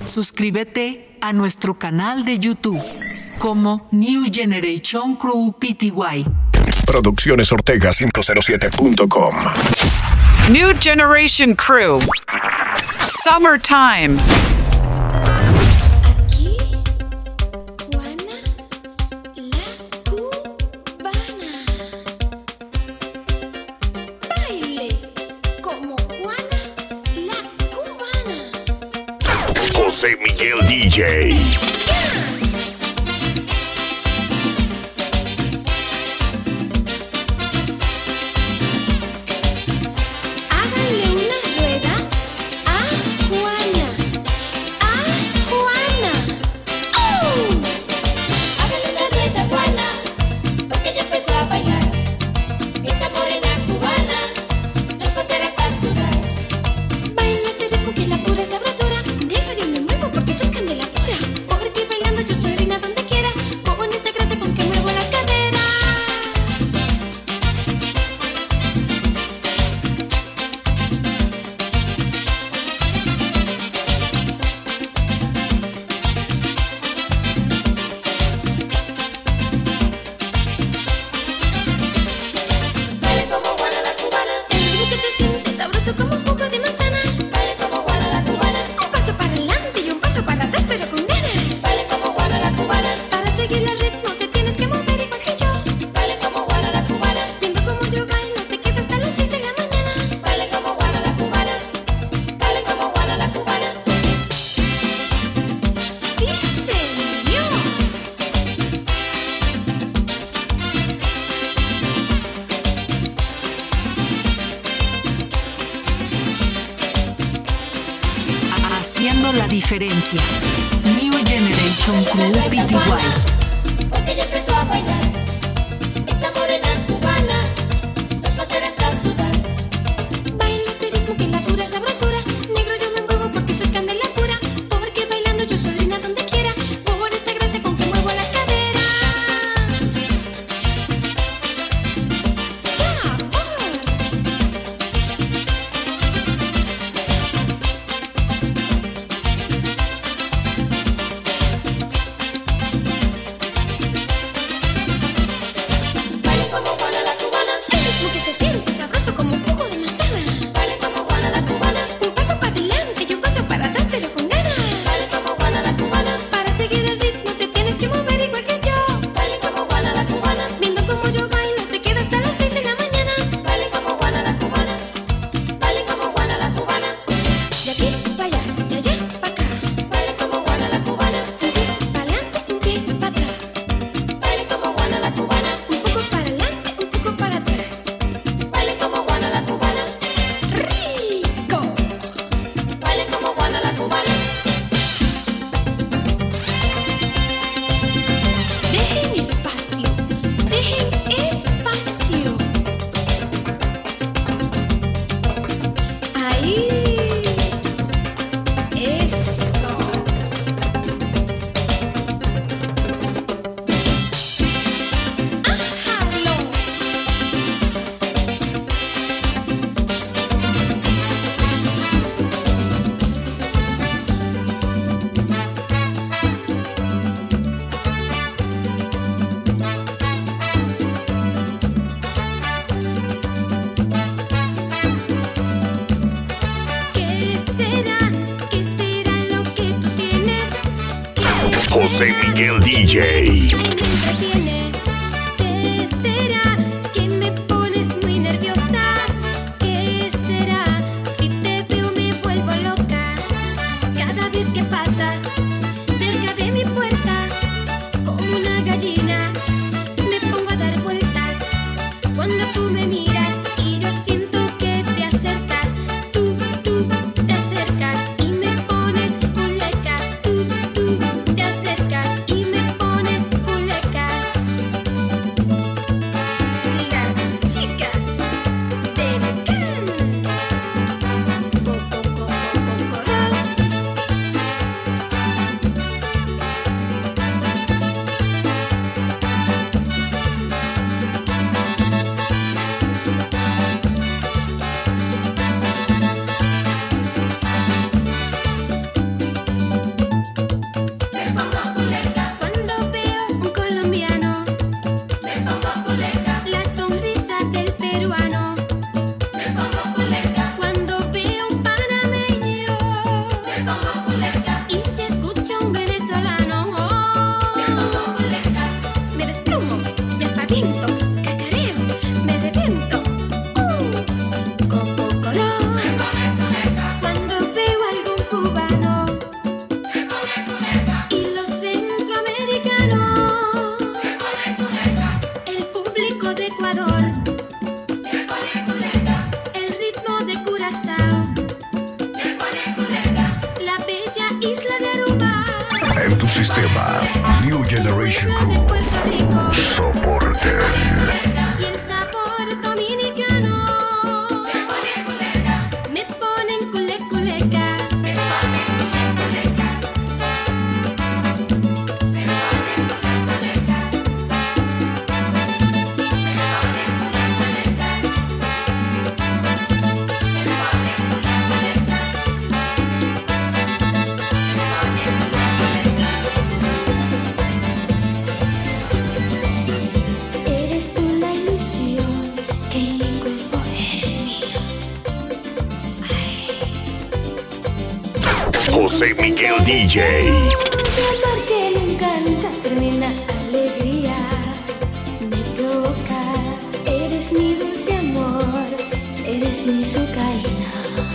Suscríbete a nuestro canal de YouTube como New Generation Crew Pty. Produccionesortega507.com. New Generation Crew. Summertime. Aquí, Juana la cubana. Baile como Juana la cubana. José Miguel DJ. Háganle una rueda a Juana. A Juana. ¡Oh! Háganle una rueda a Juana, porque ella empezó a bailar. Esa morena cubana nos va a hacer hasta sudar. Bailo este ritmo que la pura sabrosura. Negro yo me muevo porque esto es candela pura. Porque bailando yo soy reina donde quiera. Con esta gracia con que muevo las caderas. Baile como Juana la cubana. El ritmo que se siente sabroso como un jugo de manzana. Baile como Juana la cubana. Un paso para adelante y un paso para atrás, pero con ganas. Baile como Juana la cubana. Para seguir el ritmo te tienes que mover igual que yo. Baile como Juana la cubana. Viendo como yo bailo te quedas hasta las 6 de la mañana. Baile como Juana la cubana. Baile como Juana la cubana. Sí, señor. Haciendo la diferencia. New Generation Crew Pty. Porque ella empezó a bailar. Esta morena cubana nos va a hacer hasta sudar. Bailo este ritmo que la pura sabrosura. Negro yo me muevo porque soy candela pura. Porque bailando yo soy reina donde quiera. Por esta gracia con que muevo las caderas. ¡Sabor! Baile como Juana la cubana. El ritmo que se siente sabroso como un jugo de manzana. Baile como Juana la cubana. Un paso para adelante y un paso para atrás, pero con ganas. Baile como Juana la cubana. Para seguir el ritmo te tienes que mover igual que yo. Baile como Juana la cubana. Viendo como yo bailo te quedas hasta las 6 de la mañana. Baile como Juana la cubana. Baile como Juana la cubana. De aquí para allá, de allá para acá. Baile como Juana la cubana. Un pie para adelante, un pie para atrás. Baile como Juana la cubana. Un poco para adelante, un poco para atrás. Baile como Juana la cubana. ¡Rico! Baile como Juana la cubana. Dejen espacio. Dejen espacio. Ahí. Eso. ¡Ájalo! ¿Qué será? ¿Qué será lo que tú tienes? José Miguel DJ. ¿Qué será? Que me pones muy nerviosa. ¿Qué será? Si te veo me vuelvo loca. Cada vez que pasas cerca de mi puerta, como una gallina, me pongo a dar vueltas. Cuando tú me miras y yo siento que te acercas, tú te acercas y me pones culeca. Tú te acercas y me pones culeca. Las chicas te can. Cocoró. isla de Aruba. En tu sistema, New Generation Crew. Puerto Rico. Soporte. Y el sabor dominicano me ponen culeca. Eres tú la ilusión que en mi cuerpo es mío. José Miguel DJ. De amor que nunca termina, alegría me provoca. Eres mi dulce amor, eres mi sucaína.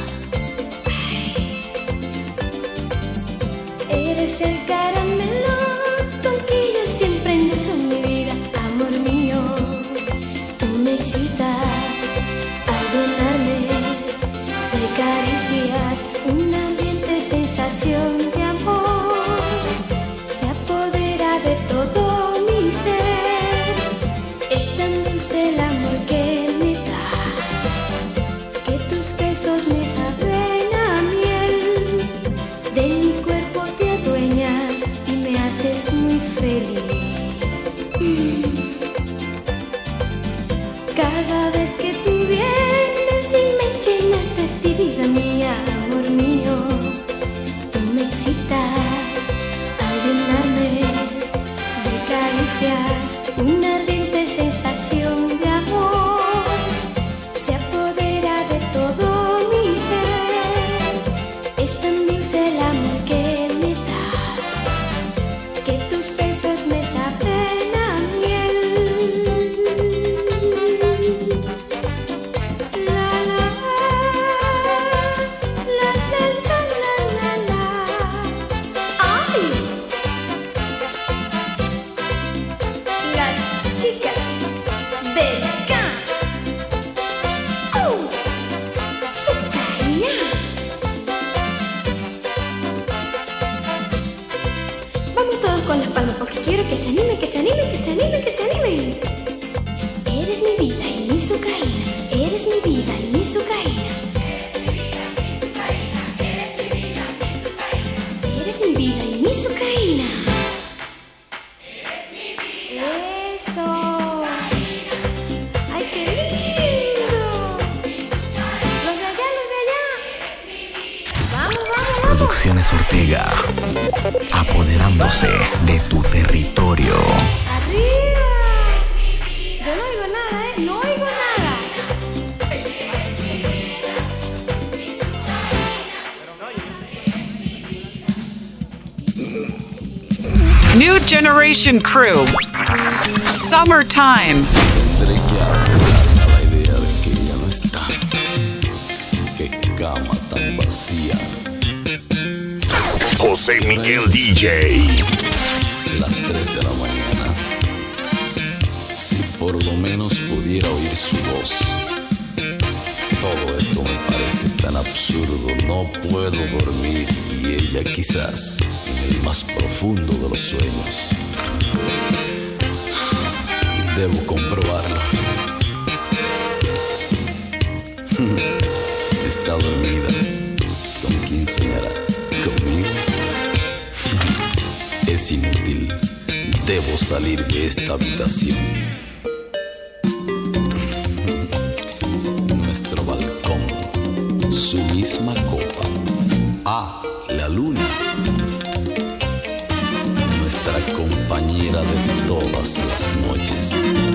Eres el caramelo con que yo siempre endulzo mi vida, amor mío. Tú me excitas al llenarme de caricias, una ardiente sensación de amor se apodera de todo mi ser. Es tan dulce el amor que me das, que tus besos me saben a miel. De mi cuerpo te adueñas y me haces muy feliz. Cada vez que tú vienes y me llenas de ti, vida mía, amor mío. Tú me excitas al llenarme de caricias, una ardiente sensación de amor se apodera de todo mi ser. Es tan dulce el amor que me das, que tus besos me saben a miel. La la la la la la la. ¡Ay! Las chicas del camp. Sucaína. Vamos todos con las palmas porque quiero que se animen, que se animen, que se animen, que se animen. Eres mi vida y mi sucaína. Eres mi vida y mi sucaína. Eres mi vida y mi sucaína. Eso. Ay, qué lindo. Los de allá, los de allá. Vamos, vamos, vamos. Producciones Ortega, apoderándose de tu territorio. ¡Arriba! Yo no oigo nada, no oigo nada. New Generation Crew. Summertime. Tendré que arreglarme a la idea de que ella no está. Qué cama tan vacía. José Miguel DJ. Las 3 de la mañana. Si por lo menos pudiera oír su voz. Todo esto me parece tan absurdo. No puedo dormir y ella quizás en el más profundo de los sueños. Debo comprobarlo. Está dormida. ¿Con quién soñará? ¿Conmigo? Es inútil. Debo salir de esta habitación. Nuestro balcón, su misma copa. Ah, la luna. Nuestra compañera de todas las noches.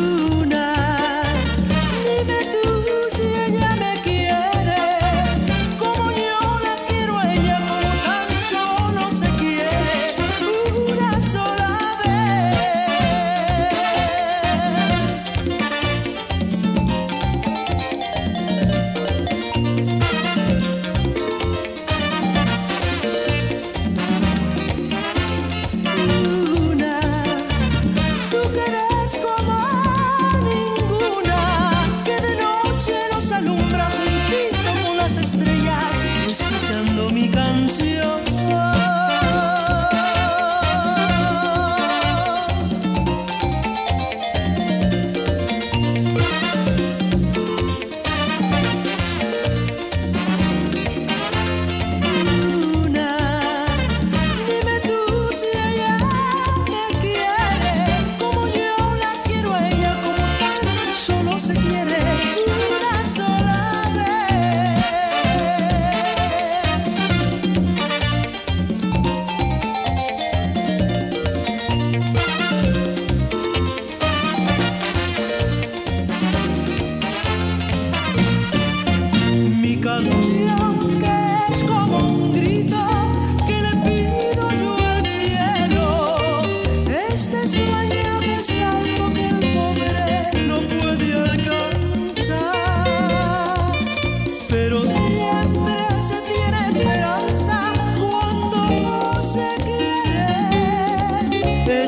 Dime tú si ella me quiere, como yo la quiero a ella, como tan solo se quiere una sola vez. Luna, tú que eres como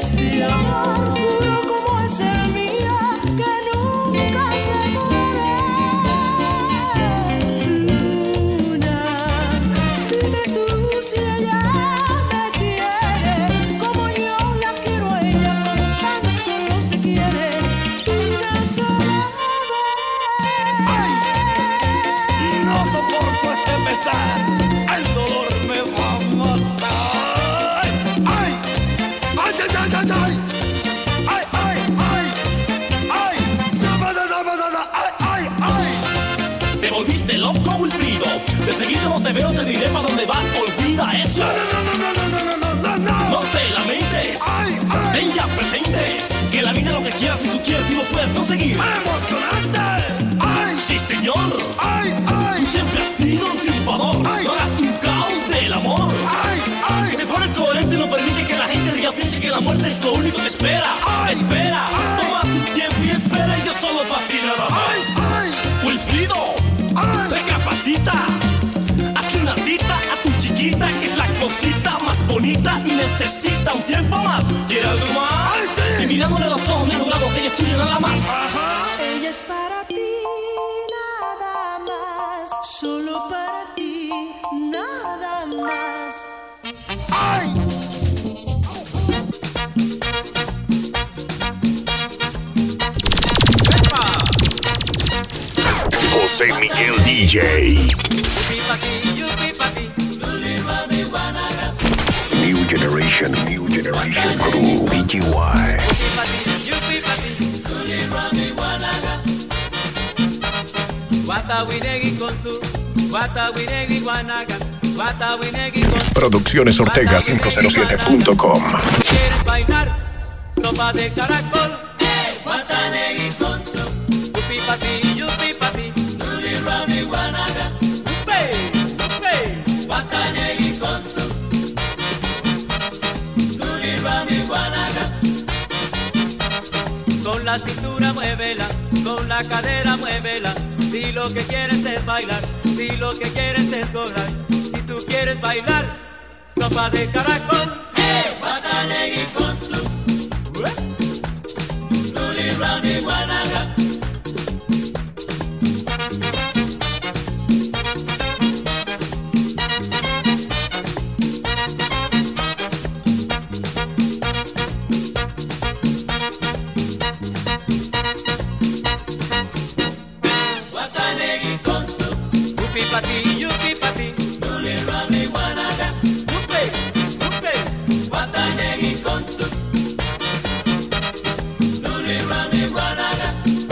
este amor puro como es el mío, que nunca se muere. Luna, dime tú si ella me quiere, como yo la quiero a ella, como tan solo se quiere una sola vez. No soporto este pesar, el dolor me va a matar. ¡Ay! ¡Ay, ay, ay, ay, ay! ¡Ay, ay, ay! ¡Ay! ¡Ay, ay, ay! Te volviste loco, Wilfrido. De seguido no te veo, te diré para dónde vas. Olvida eso. No te lamentes. Ten ya presente que la vida es lo que quieras, si tú quieres, tú lo puedes conseguir. ¡Emocionante! ¡Ay! Sí, señor. ¡Ay, ay! Tú siempre has sido un triunfador. No hagas un caos del amor. ¡Ay, ay! Si te pones coherente, no permite que la gente diga, piense que la muerte es lo único que espera. Espera, toma tu tiempo y espera, y yo solo para ti nada más. Wilfrido, recapacita. Hazle una cita a tu chiquita, que es la cosita más bonita y necesita un tiempo más. ¿Quiere algo más? Y mirándole a los ojos me he logrado que ella es tuya nada más. Ella es para ti, nada más, solo para ti, nada más. ¡Ay! José Miguel DJ. New Generation Crew. BGY. Producciones Ortega 507.com. ¿Quieres bailar? Sopa de caracol. Guatanegui con su. Yupi pa ti, yupi pa ti. Nuli rani guanaga. Upe, upe. Guatanegui con su. Nuli rani guanaga. Con la cintura muévela, con la cadera muévela. Si lo que quieres es bailar, si lo que quieres es gozar. Si tú quieres bailar, sopa de caracol. Guatanegui con su. Nuli rani guanaga. Guatanegui con su. Yupi pa ti, yupi pa ti. Nuli rani guanaga. Yupi, yupi. Guatanegui con su. Nuli rani guanaga.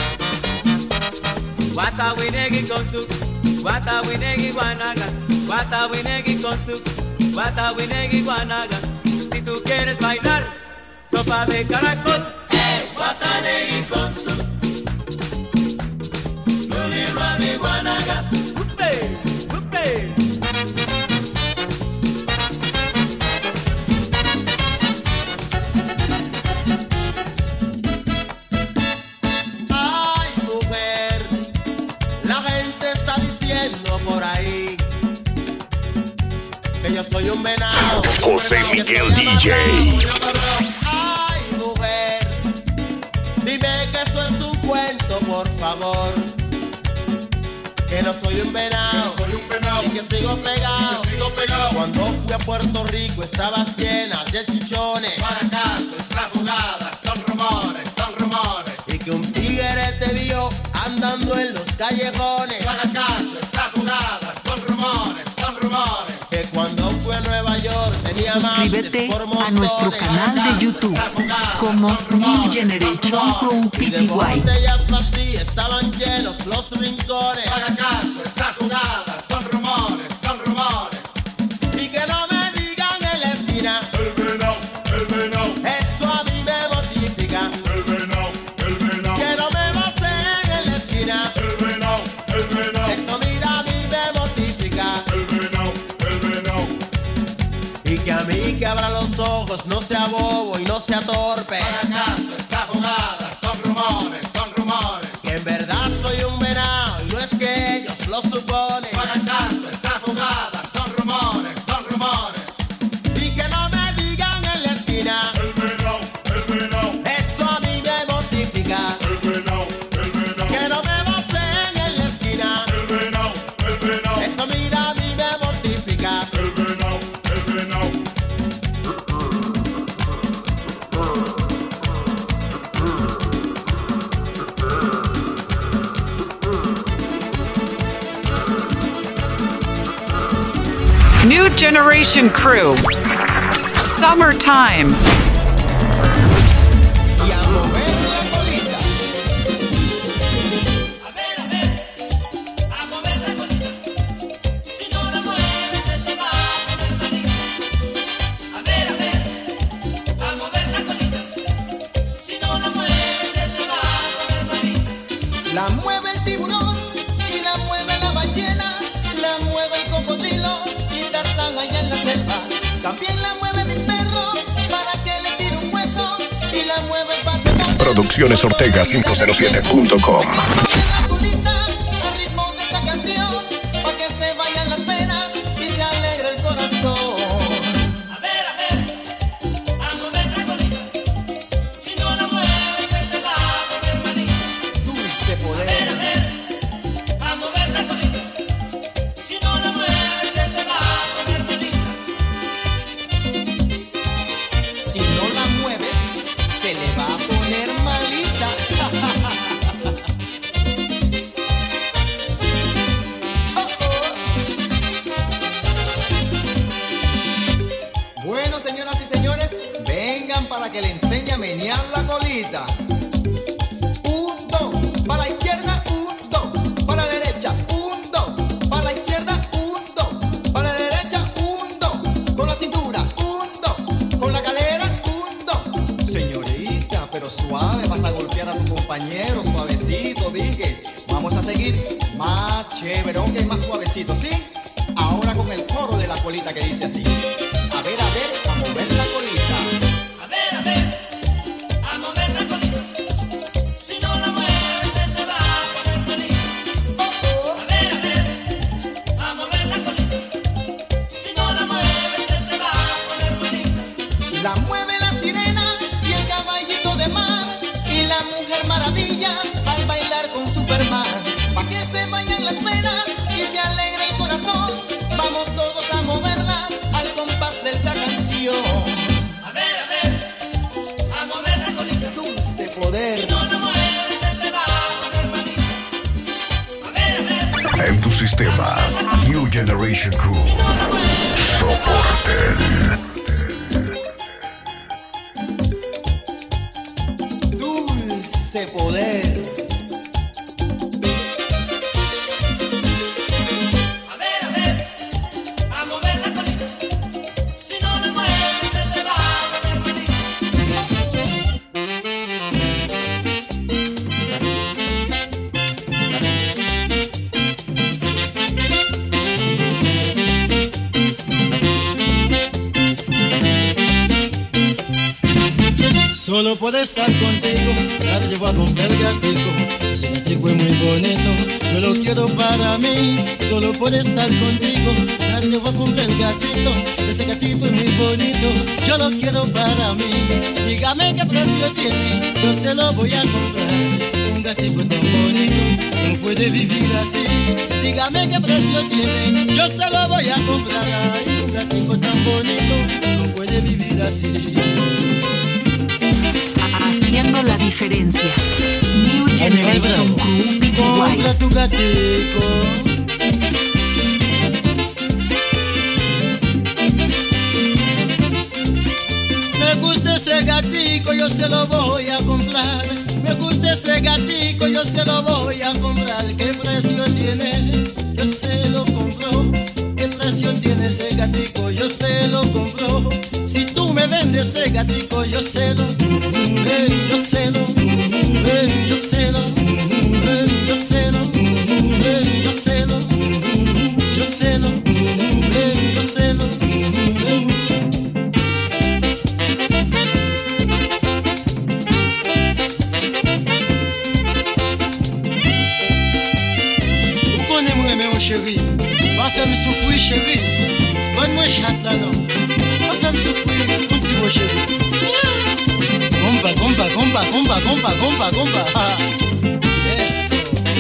Guatawinegui con su. Guatawinegui guanaga. Guatawinegui con su. Guatawinegui guanaga. Si tú quieres bailar, sopa de caracol. Guatanegui con su. Nuli rani guanaga. Upe, upe. Ay, mujer, la gente está diciendo por ahí que yo soy un venado. José Miguel DJ. Ay, mujer, dime que eso es un cuento, por favor. Que no soy un venado, y que sigo pegado. Cuando fui a Puerto Rico estabas llena de chichones. ¿Para acaso esa jugada? Son rumores, son rumores. Y que un tigre te vio andando en los callejones. ¿Para acaso esa jugada? Son rumores, son rumores. Que cuando fui a Nueva York tenía Suscríbete a nuestro canal de YouTube como New Generation Crew y de PTY. botellas vacías estaban llenos los rincones. ¿Para acaso esa jugada? Son rumores, son rumores. Y que no me digan en la esquina. El venado, el venado. Eso a mí me mortifica. El venado, el venado. Que no me voceen en la esquina. El venado, el venado. Eso mira a mí me mortifica. El venado, el venado. Y que a mí que abra los ojos, no sea bobo y no sea torpe. ¿Para acaso esa jugada? Son rumores, son rumores. Que en verdad soy un venado y no es que ellos lo suponen. ¿Para acaso esa jugada? Son rumores, son rumores. Y que no me digan en la esquina. El venado, el New Generation Crew. Summertime. La mueve el tiburón y la mueve la ballena, la mueve el cocodrilo y Tarzán allá en la selva. También la mueve mi perro para que le tire un hueso y la mueve el pato. Producciones Ortega 507.com. La colita al ritmo de esta canción, para que se vayan las penas y se alegre el corazón. Bueno, señoras y señores, vengan para que le enseñe a menear la colita. 1, 2, para la izquierda, 1, 2, para la derecha, 1, 2, para la izquierda, 1, 2, para la derecha, 1, 2, con la cintura, 1, 2, con la cadera, 1, 2. Señorita, pero suave, vas a golpear a tu compañero, suavecito, dije. Vamos a seguir más chévere, ok, más suavecito, ¿sí? Ahora con el coro de la colita que dice así. A ver, a mover la colita. A ver, a mover la colita. Si no la mueves se te va a poner malita. A ver, a mover la colita. Si no la mueves se te va a poner malita. La mueve la sirena y el caballito de mar y la mujer maravilla al bailar con Superman. Pa' que se vayan las penas y se alegre el corazón. Vamos todos a moverla al compás de esta canción. A ver, a mover la colita. Dulce poder. Si no la mueves se te va a poner malita. A ver. En tu sistema, New Generation Crew. Soportel. Dulce poder. Solo puedo estar contigo, ya te llevo a comprar el gatico. Ese gatico es muy bonito, yo lo quiero para mí. Solo puedo estar contigo, ya te llevo a comprar el gatito. Ese gatito es muy bonito, yo lo quiero para mí. Dígame qué precio tiene, yo se lo voy a comprar. Un gatito tan bonito, no puede vivir así. Dígame qué precio tiene, yo se lo voy a comprar. Ay, un gatito tan bonito, no puede vivir así. Haciendo la diferencia. New Generation Crew Pty. Compra tu gatico. Me gusta ese gatico, yo se lo voy a comprar. Me gusta ese gatico, yo se lo voy a comprar. ¿Qué precio tiene? Yo se lo compro. ¿Qué precio tiene ese gatico? Yo se lo compro. Si tú me vendes ese gatico, yo se lo, yo se lo, yo se lo, yo se lo, yo se lo, yo se lo, yo se lo. Vous connaissez mon chéri, va faire me souffrir chéri. Bonne-moi chatte là non. Va faire me souffrir, un petit mon chéri. Gomba, gomba, gomba, gomba, gomba, gomba, gomba. Ah. Eso.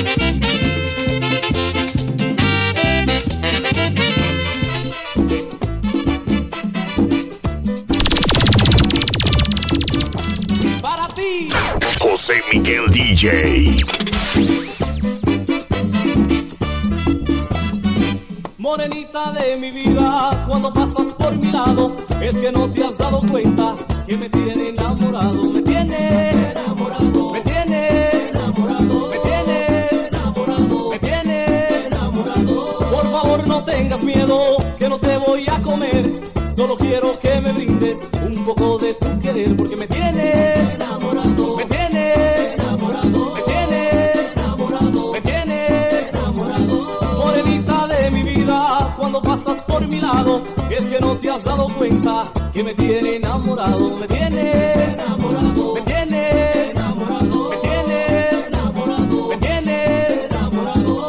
Para ti. José Miguel DJ. Morenita de mi vida, cuando pasas por mi lado, es que no te has dado cuenta que me tiene enamorado. Me tienes enamorado, me tienes enamorado, me tienes enamorado, me tienes enamorado. Por favor no tengas miedo, que no te voy a comer. Solo quiero que me brindes un poco de tu querer, porque me tienes enamorado, me tienes enamorado, me tienes enamorado, me tienes enamorado. Morenita de mi vida, cuando pasas por mi lado, es que no te has dado cuenta que me tiene enamorado. Me tienes enamorado, me tienes enamorado, me tienes enamorado, me tienes enamorado.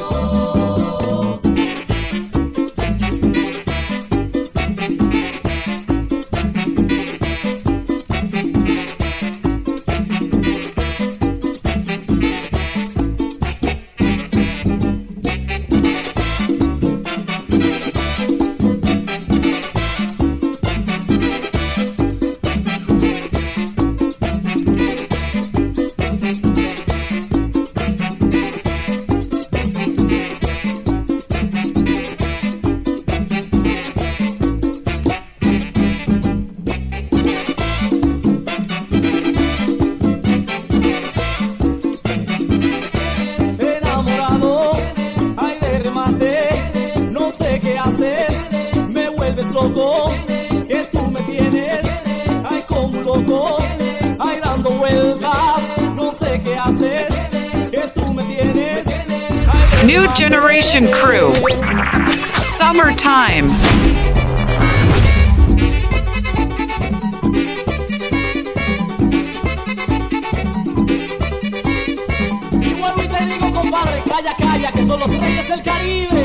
New Generation Crew. Summertime. Y vuelvo y te digo, compadre, calla, calla, que son los reyes del Caribe.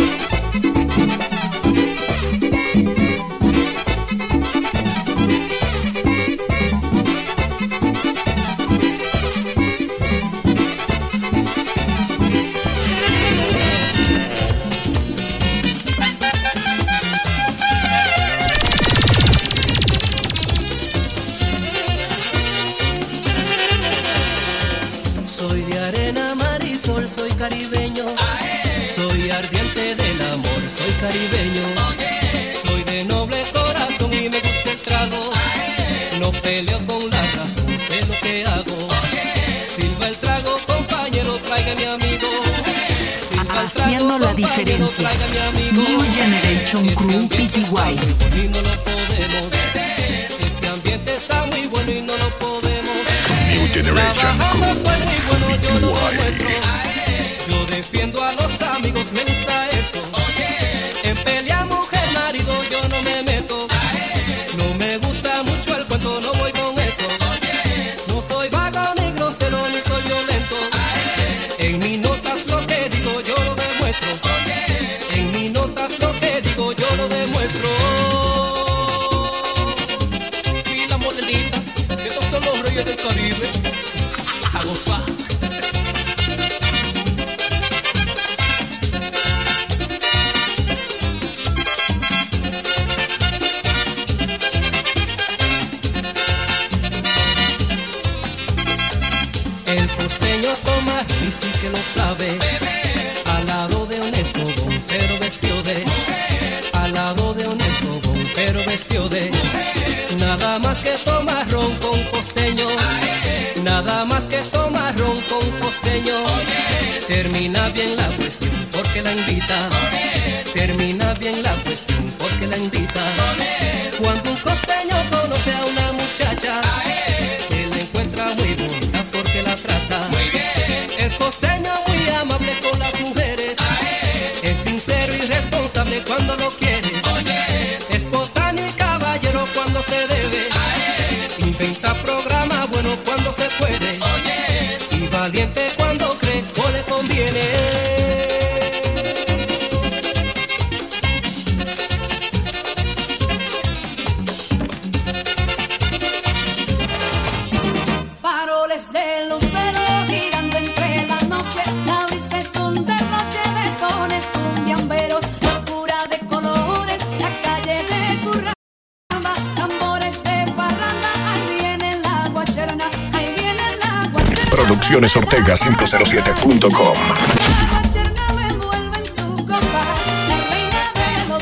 Soy caribeño, soy ardiente del amor, soy caribeño, soy de noble corazón y me gusta el trago, no peleo con la razón, sé lo que hago, silba el trago, compañero, traiga mi amigo, silba el trago, haciendo la diferencia. New Generation Crew PTY. Y no lo podemos, este ambiente está muy bueno y no lo podemos, New Generation trabajando soy muy bueno, yo lo PTY. demuestro. Yo defiendo a los amigos, me gusta eso. En pelea mujer marido yo no me meto. No me gusta mucho el cuento, no voy con eso. No soy vago ni grosero ni soy violento. En mis notas lo que digo yo lo demuestro. En mis notas lo que digo yo lo demuestro. Y la morenita, que estos son los reyes del Caribe. A gozar. Y sí que lo sabe, al lado de honesto bon, pero vestió de al lado de honesto bon, pero vestió de nada más que tomar ron con costeño, nada más que tomar ron con costeño. Termina bien la cuestión porque la invita, termina bien la cuestión porque la invita. Cuando un costeño conoce a una muchacha, él la encuentra muy bonita porque la trata. El costeño muy amable con las mujeres, es sincero y responsable cuando lo quiere, es espontáneo y caballero cuando se debe, inventa programa bueno cuando se puede, y valiente cuando cree o le conviene. Faroles de lucero girando entre la noche, la brisa es un derroche de sones cumbiamberos, locura de colores, la calle de Curramba, tambores de parranda, ahí viene la guacherna, ahí viene la guacherna. Producciones Ortega 507.com. La guacherna me envuelve en su compás, la reina de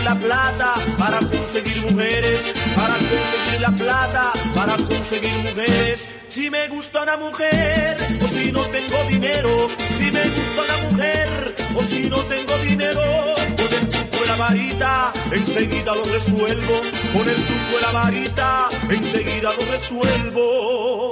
la plata para conseguir mujeres, para conseguir la plata para conseguir mujeres. Si me gusta una mujer o si no tengo dinero, si me gusta una mujer o si no tengo dinero, con el truco de la varita enseguida lo resuelvo, con el truco de la varita enseguida lo resuelvo.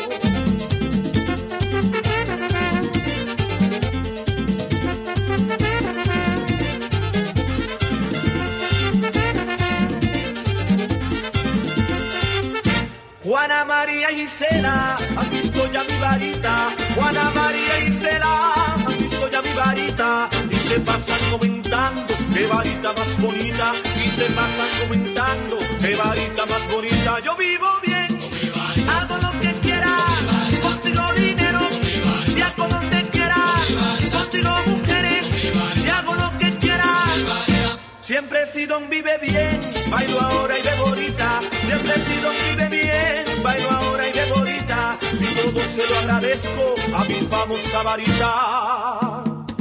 Juana María y Gisela, aquí estoy ya mi varita. Juana María y Gisela, aquí estoy ya mi varita. Y se pasan comentando qué varita más bonita. Y se pasan comentando qué varita más bonita. Yo vivo bien, hago lo que quiera, consigo dinero, viajo donde quiera, consigo mujeres, y hago lo que quiera. Siempre he sido un vive bien, bailo ahora y bebo ahorita. Siempre he sido un vive bien, bailo ahora y bebo ahorita. Y todo se lo agradezco a mi famosa varita.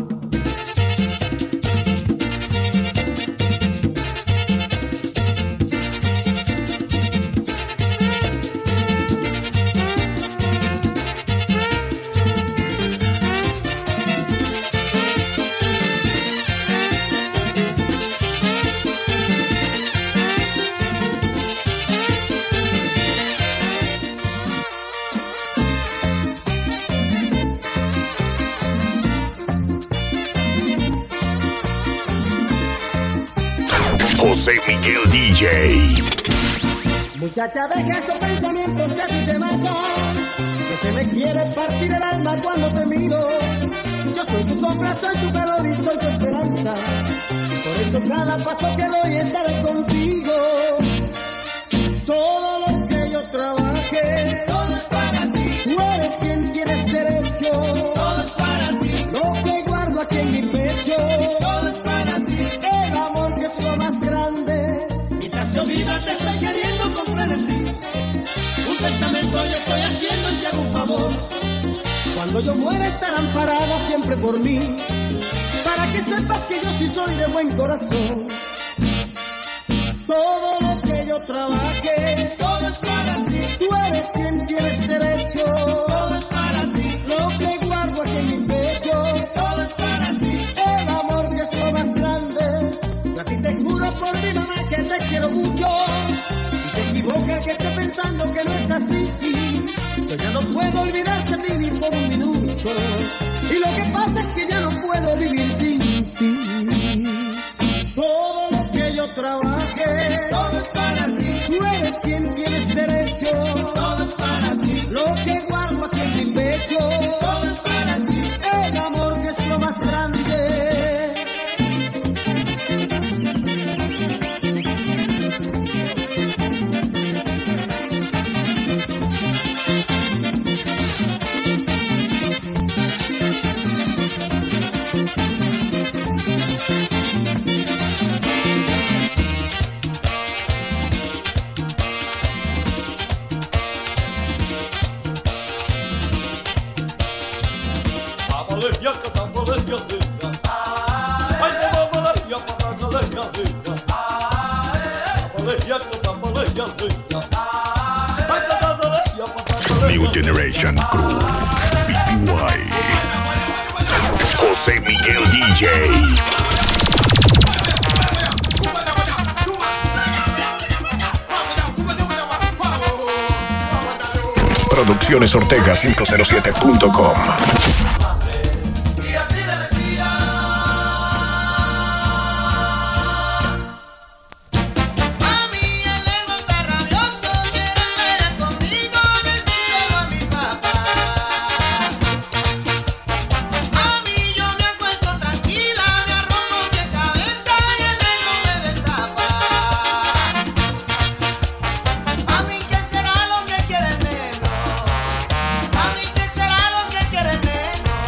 José Miguel DJ. Muchacha, deja esos pensamientos que a ti te matan, que se me quiere partir el alma cuando te miro. Yo soy tu sombra, soy tu calor y soy tu esperanza, y por eso cada paso que doy estaré contigo. Todo lo que yo trabaje, todo es para ti. Tú eres quien tienes derecho, todo es para ti. Lo que guardo aquí en mi pecho, todo es para ti. El amor que es lo más grande, mientras se olvida te estoy queriendo con frenesí. Un testamento yo estoy haciendo y te hago un favor. Cuando yo muera estarán paradas siempre por mí, para que sepas que yo sí soy de buen corazón. Todo lo que yo trabaje, todo es para ti. Tú eres quien tienes derecho, todo es para ti. Lo que guardo aquí en mi pecho, todo es para ti. El amor que es lo más grande, yo a ti te juro por mi mamá que te quiero mucho. Y se equivoca que esté pensando que no es así. Yo ya no puedo olvidarte de ti ni por un minuto, y lo que pasa es que ya no puedo vivir sin ti. Todo lo que yo trabaje, todo es para ti. Tú eres quien tienes derecho, todo es para ti. Lo que guardo aquí en mi pecho, todo es para ti. El amor que es lo más grande. New Generation Crew. BPY. José Miguel DJ. Producciones Ortega 507.com. ¿Qué será lo que quiere?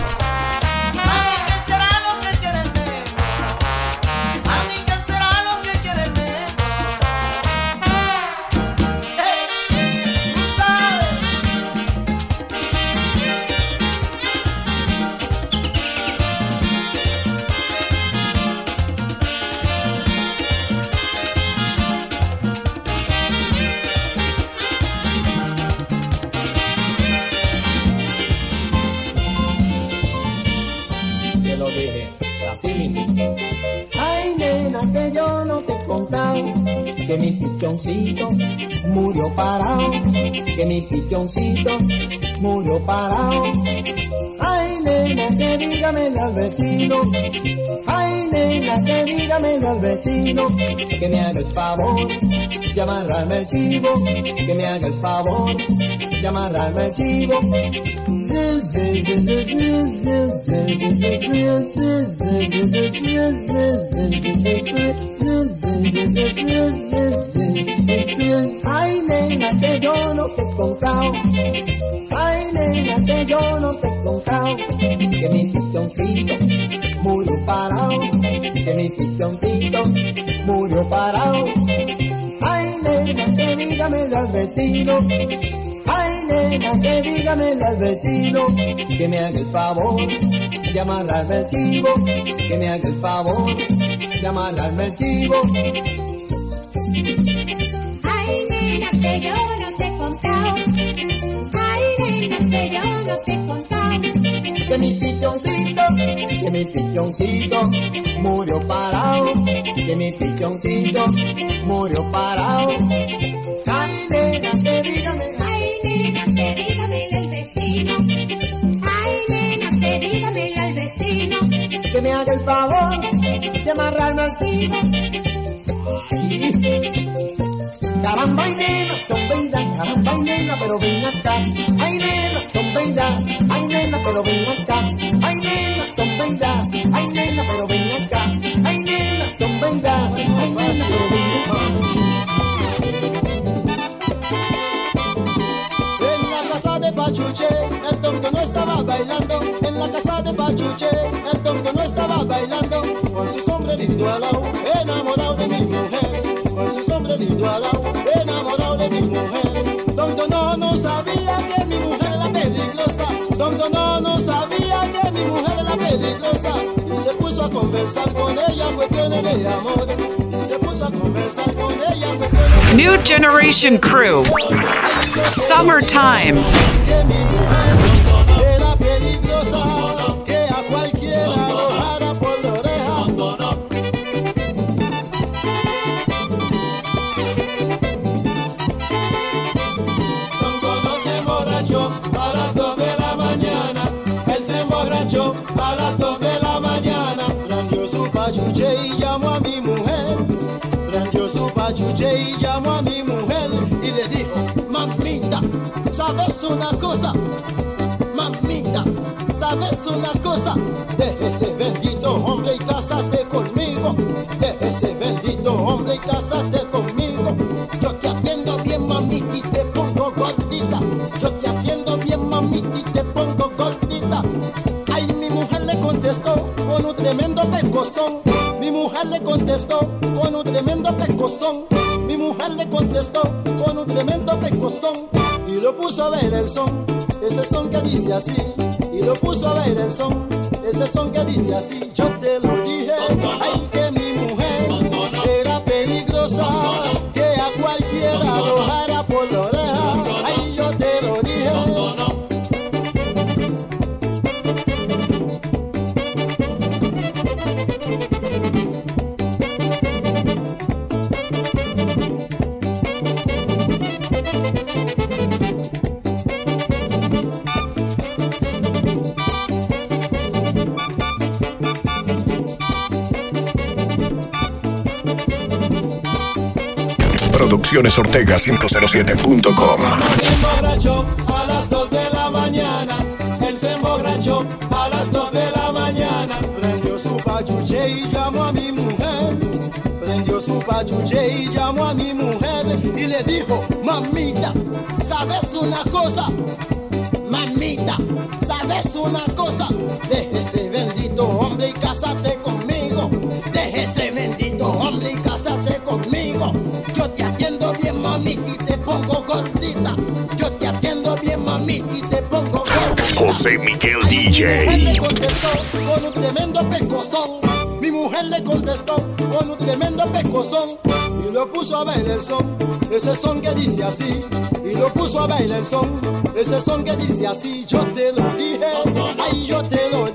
así mismo. Ay, nena, que yo no te he contado que mi pichoncito murió parado, que mi pichoncito murió parado. Ay, nena, que dígamele al vecino. Ay, nena, que dígamele al vecino que me haga el favor de amarrarme el chivo, que me haga el favor de amarrarme el chivo. Ay, nena, que yo no te he contado. Ay, nena, que yo no te he contado que mi pichoncito murió parado, que mi pichoncito murió parado. Ay, nena, que dígamele al vecino. Ay, nena, que dígamele al vecino que me haga el favor de amarrarme el chivo, que me haga el favor de amarrarme el chivo. Ay, nena, que yo no te he contado. Ay, nena, que yo no te he contado que mi pichoncito murió parado, que mi pichoncito murió parado. Ay, nena, que dígamele. Ay, nena, que dígamele al vecino. Ay, nena, que dígamele al vecino que me haga el favor de amarrarme al chivo. Caramba, ay, nena, son 20, caramba, ay, nena, pero ven acá. Ay, nena, son 20, ay, nena, pero ven acá. Ay, nena, son 20, ay, nena, pero ven acá. Ay, nena, son 20, ay, nena, pero ven acá. En la casa de Pachuche, el tonto no estaba bailando. En la casa de Pachuche, el tonto no estaba bailando. Con su sombrerito al lado, enamorado de mi mujer. Con su sombrerito al lado, enamorado de mi mujer. Tonto no sabía que mi mujer era peligrosa. Tonto no sabía que mi mujer era peligrosa. Y se puso a conversar con ella cuestiones de amor. Y se puso a conversar con ella cuestiones de New Generation Crew. Summertime. que mi mujer era peligrosa, que a cualquiera lo jara por la oreja. Tonto no se emborrachó a las 2 de la mañana, él se emborrachó a las 2 de la mañana. Prendió su pachuche y llamó a mi mujer, prendió su pachuche y llamó a mi mujer y le dijo: mamita, ¿sabes una cosa? Mamita, ¿sabes una cosa? Deje ese bendito hombre y cásate conmigo. Deje ese bendito hombre y cásate conmigo. Yo te atiendo bien, mamita, y te pongo gordita. Yo te atiendo bien, mamita, y te pongo gordita. Ay, mi mujer le contestó con un tremendo pecozón. Mi mujer le contestó con un tremendo pecozón. Mi mujer le contestó con un tremendo pecozón. Y lo puso a ver el son, ese son que dice así. Y lo puso a ver el son, ese son que dice así. Yo te lo dije, ay, que mi mujer era peligrosa, que a cualquiera lo jara por la oreja. Ay, yo te lo dije. Produccionesortega507.com. Se emborrachó a las 2 de la mañana. Él se emborrachó a las 2 de la mañana. Prendió su pachuche y llamó a mi mujer. Prendió su pachuche y llamó a mi mujer y le dijo: mamita, ¿sabes una cosa? Mamita, ¿sabes una cosa? Deje ese bendito hombre y cásate conmigo. Deje ese bendito hombre y cásate conmigo. Yo te atiendo bien, mamita, y te pongo gordita. Yo te atiendo bien, mamita, y te pongo gordita. José Miguel Mi mujer DJ. le contestó con un tremendo pecozón. Mi mujer le contestó con un tremendo pecozón. Y lo puso a bailar el son, ese son que dice así. Y lo puso a bailar el son, ese son que dice así. Yo te lo dije, ay, yo te lo